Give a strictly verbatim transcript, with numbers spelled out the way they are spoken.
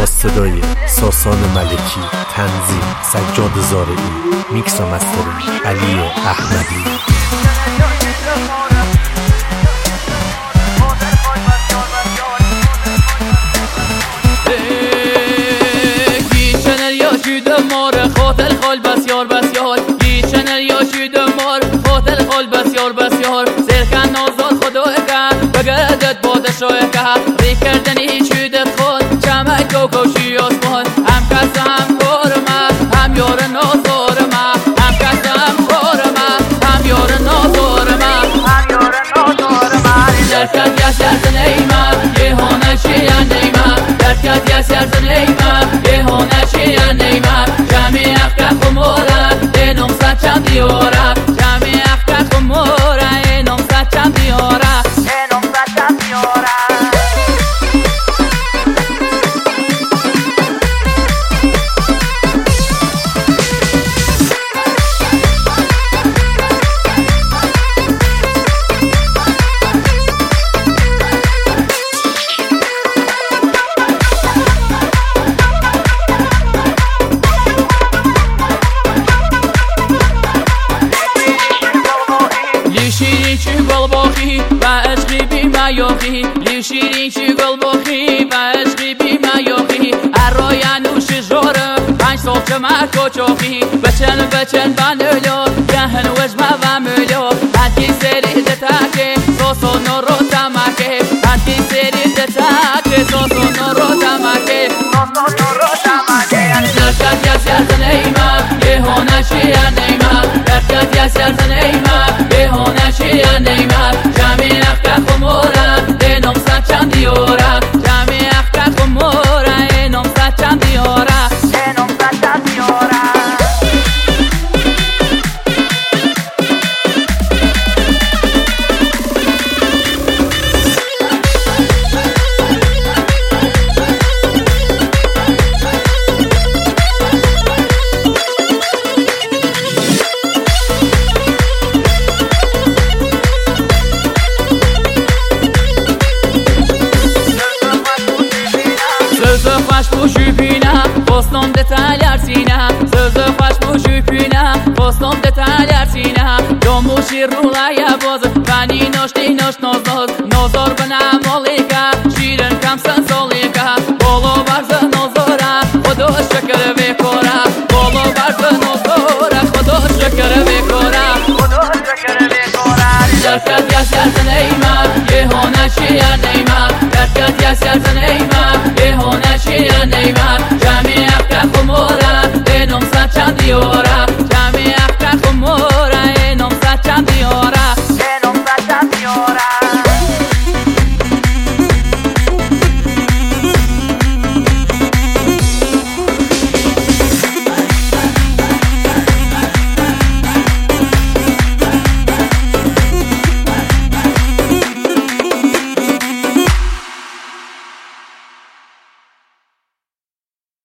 با صدای ساسان ملکی، تنظیم سجاد زارعی، میکس و مسترینگ علی احمدی. خاطر خال بسیار بسیار گیشن یاشی دمار خاطر خال بسیار بسیار سرکن نازاد خدای که بگردت بادشاه که ری کردن هیچ شیدت خود چمک و کوشی آسمان هم کس هم کار من هم یار نازار من هم کس هم کار من هم یار نازار من هم یار نازار من درکت یا سرزن ایمن یه هانشی نیمن درکت یا سرزن ایمن یه هانشی نیمن جمعی اخکت خمورم اینم سچم دیارم جمعی اخکت خمورم اینم سچم دیارم اینم سچم دیارم شیرین چی گل باخی و عشقی بی میاخی لی شیرین چی گل باخی و عشقی بی میاخی ارای نوش جارم پنج سال چمک و چاخی بچن بچن بن اولو گهن وجمه و مولو هنگی سری دتاکه ساسو نورو تمکه هنگی سری دتاکه ساسو نورو تمکه ساسو نورو تمکه درکت یا سرزن ایمن یه هانشی نیمن درکت یا سرزن ایمن یه هانشی نیمن جمعی اخکت خمورم اینم سچم دیارم جمعی اخکت خمورم اینم سچم دیارم اینم سچم دیارم Sözü xoş bu şüphinə, postom detaylar sinə Sözü xoş bu şüphinə, postom detaylar sinə Domuşi rulaya boz, bəni noş di noş noz noz Nozor bana molika, şirin kamsın soli